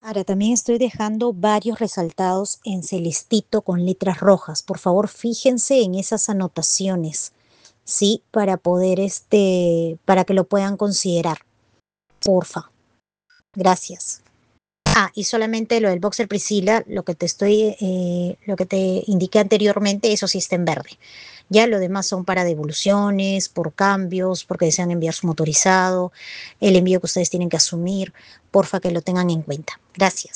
Ahora también estoy dejando varios resaltados en celestito con letras rojas. Por favor, fíjense en esas anotaciones, ¿sí? Para poder, para que lo puedan considerar. Porfa. Gracias. Ah, y solamente lo del boxer Priscila, lo que te indiqué anteriormente, eso sí está en verde. Ya lo demás son para devoluciones, por cambios, porque desean enviar su motorizado, el envío que ustedes tienen que asumir. Porfa que lo tengan en cuenta. Gracias.